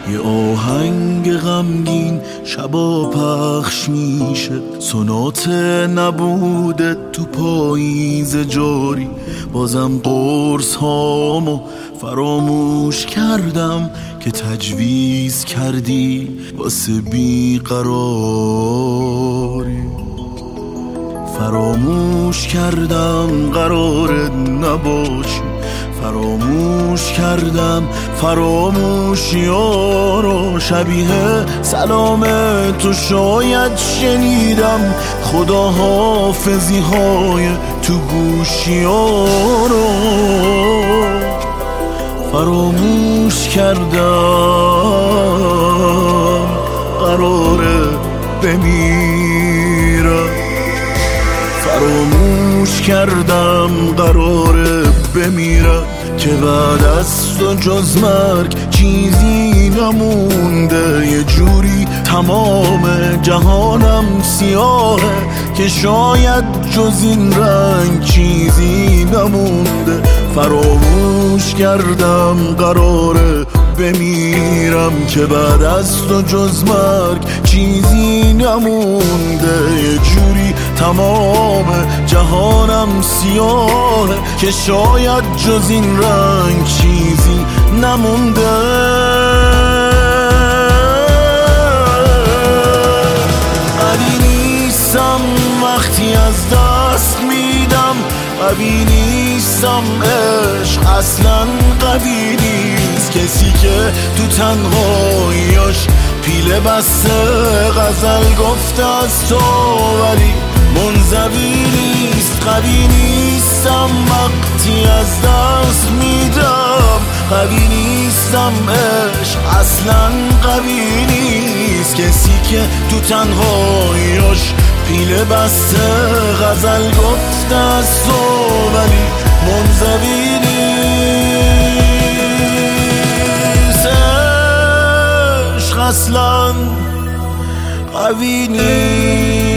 یه آهنگ غمگین شبا پخش میشه، سونات نبوده تو پاییز جاری. بازم قرص هامو فراموش کردم که تجویز کردی واسه بیقراری. فراموش کردم قرار نباشی، فراموش کردم فراموشی‌ها رو. شبیه سلام تو شاید شنیدم، خدا حافظی های تو گوشی‌ها رو. فراموش کردم قراره بمیرم، فراموش کردم قراره بمیرم که بعد از تو جز مرگ چیزی نمونده. یه جوری تمام جهانم سیاهه که شاید جز این رنگ چیزی نمونده. فراموش کردم قراره بمیرم که بعد از تو جز مرگ چیزی نمونده. یه جوری تمام جهانم سیاهه که شاید جز این رنگ چیزی نمونده. قوی نیستم وقتی از دست میدم، قوی نیستم عشق اصلا قوی نیست. کسی که تو تنهاییاش پیله بسته غزل گفته از تو ولی منزوی نیست. قوی نیستم وقتی از دست میدم، قوی نیستم عشق اصلا قوی نیست. کسی که تو تنهاییاش پیله بسته غزل گفته از تو ولی منزوی نیست. عشق اصلا قوی نیست.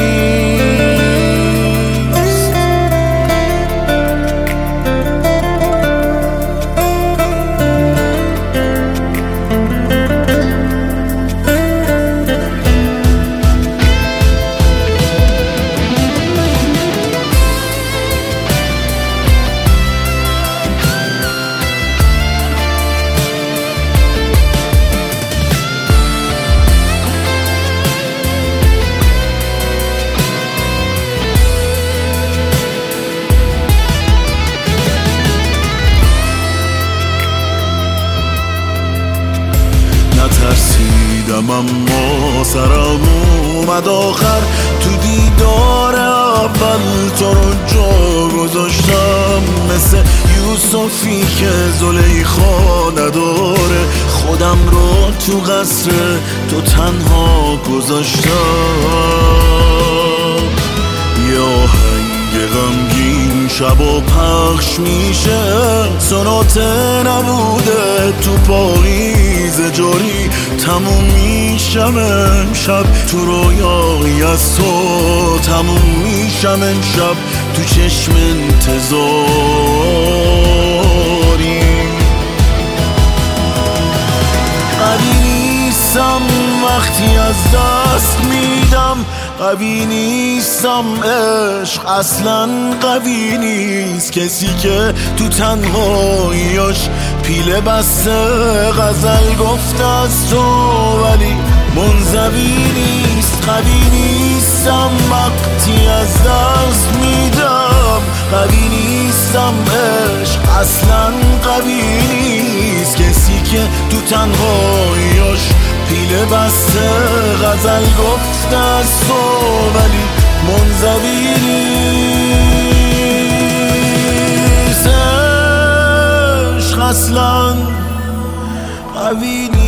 ترسیدم اما سرم اومد آخر، تو دیدار اول تو رو جا گذاشتم. مثل یوسفی که زلیخا نداره، خودم رو تو قصر تو تنها گذاشتم. یه آهنگ غمگین شبا پخش میشه، سونات نبوده تو پاییز جاری. تموم میشم امشب تو رویای از تو، تموم میشم امشب تو چشم انتظاری. قوی نیستم وقتی از دست میدم، قوی نیستم عشق اصلا قوی نیست. کسی که تو تنهاییاش پیله بسته غزل گفته از تو ولی منزوی نیست. قوی نیستم وقتی از دست میدم، قوی نیستم عشق اصلا قوی نیست. کسی که تو تنهاییاش پیله بسته غزل گفته از تو ولی منزوی نیست. عشق اصلا قوی نیست.